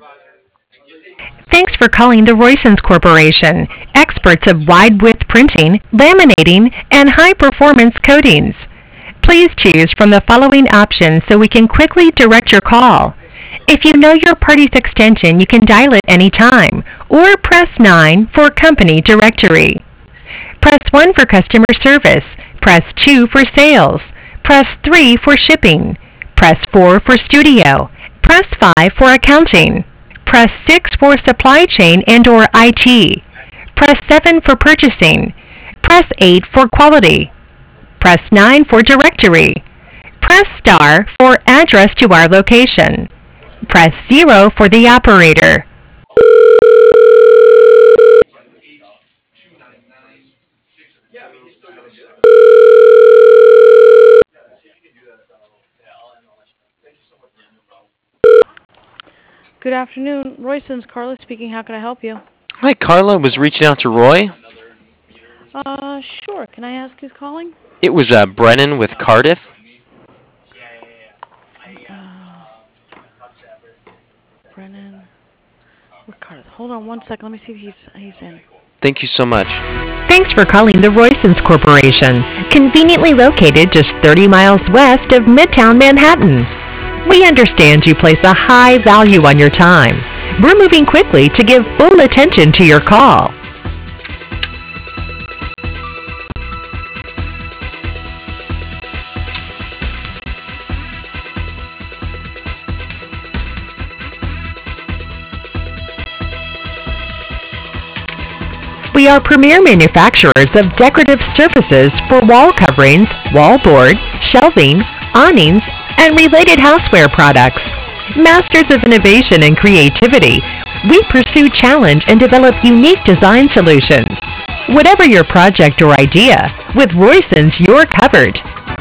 Thanks for calling the Roysons Corporation, experts of wide-width printing, laminating, and high-performance coatings. Please choose from the following options so we can quickly direct your call. If you know your party's extension, you can dial it anytime, or press 9 for company directory. Press 1 for customer service. Press 2 for sales. Press 3 for shipping. Press 4 for studio. Press 5 for accounting. Press 6 for supply chain and/or IT. Press 7 for purchasing. Press 8 for quality. Press 9 for directory. Press star for address to our location. Press 0 for the operator. Good afternoon, Royston's Carla speaking. How can I help you? Hi, Carla. Was reaching out to Roy. Sure. Can I ask who's calling? It was Brennan with Cardiff. Uh, Brennan. Ricardo. Hold on one second. Let me see if he's in. Thank you so much. Thanks for calling the Roysons Corporation, conveniently located just 30 miles west of Midtown Manhattan. We understand you place a high value on your time. We're moving quickly to give full attention to your call. We are premier manufacturers of decorative surfaces for wall coverings, wallboard, shelving, awnings, and related houseware products. Masters of innovation and creativity, we pursue challenge and develop unique design solutions. Whatever your project or idea, with Roysons you're covered.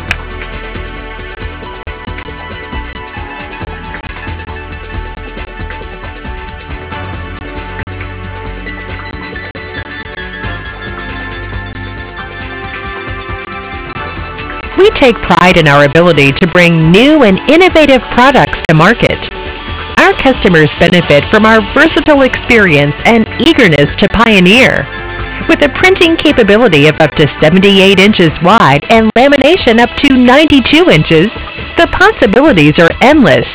We take pride in our ability to bring new and innovative products to market. Our customers benefit from our versatile experience and eagerness to pioneer. With a printing capability of up to 78 inches wide and lamination up to 92 inches, the possibilities are endless.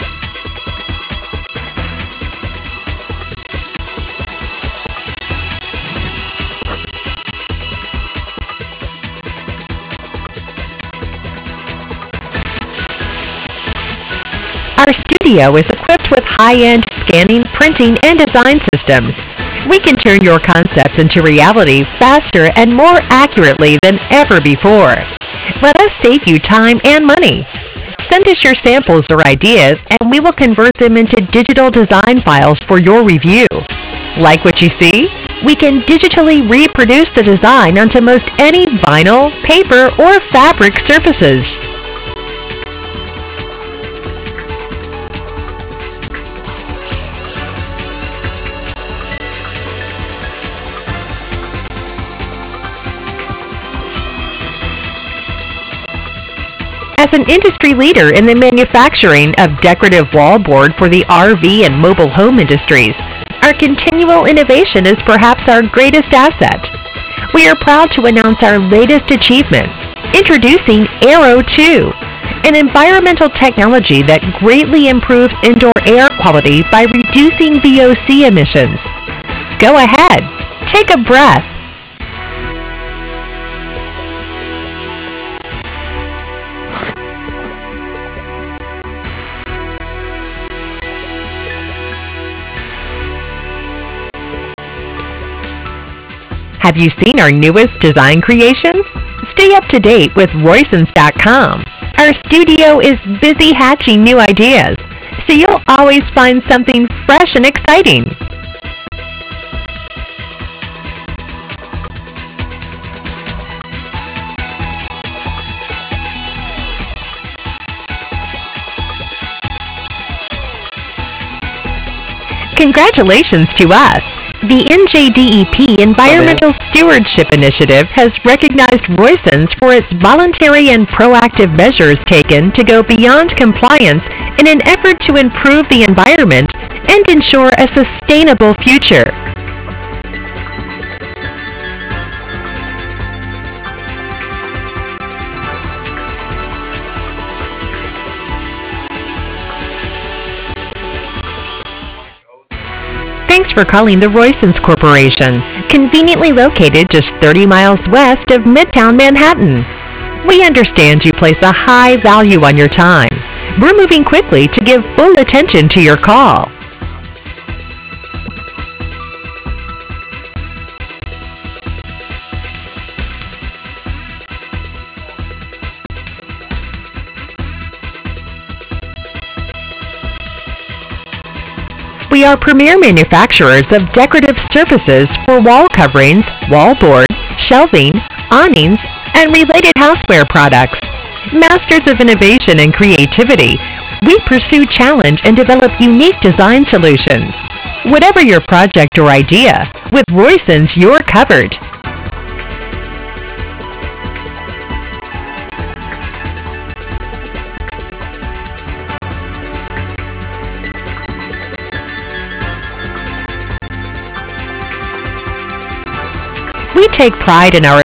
Our studio is equipped with high-end scanning, printing, and design systems. We can turn your concepts into reality faster and more accurately than ever before. Let us save you time and money. Send us your samples or ideas, and we will convert them into digital design files for your review. Like what you see? We can digitally reproduce the design onto most any vinyl, paper, or fabric surfaces. As an industry leader in the manufacturing of decorative wallboard for the RV and mobile home industries, our continual innovation is perhaps our greatest asset. We are proud to announce our latest achievement, introducing Aero 2, an environmental technology that greatly improves indoor air quality by reducing VOC emissions. Go ahead, take a breath. Have you seen our newest design creations? Stay up to date with Roysons.com. Our studio is busy hatching new ideas, so you'll always find something fresh and exciting. Congratulations to us! The NJDEP Environmental Stewardship Initiative has recognized Roysons for its voluntary and proactive measures taken to go beyond compliance in an effort to improve the environment and ensure a sustainable future. Thanks for calling the Roysons Corporation, conveniently located just 30 miles west of Midtown Manhattan. We understand you place a high value on your time. We're moving quickly to give full attention to your call. We are premier manufacturers of decorative surfaces for wall coverings, wallboard, shelving, awnings, and related houseware products. Masters of innovation and creativity, we pursue challenge and develop unique design solutions. Whatever your project or idea, with Roysons you're covered. We take pride in our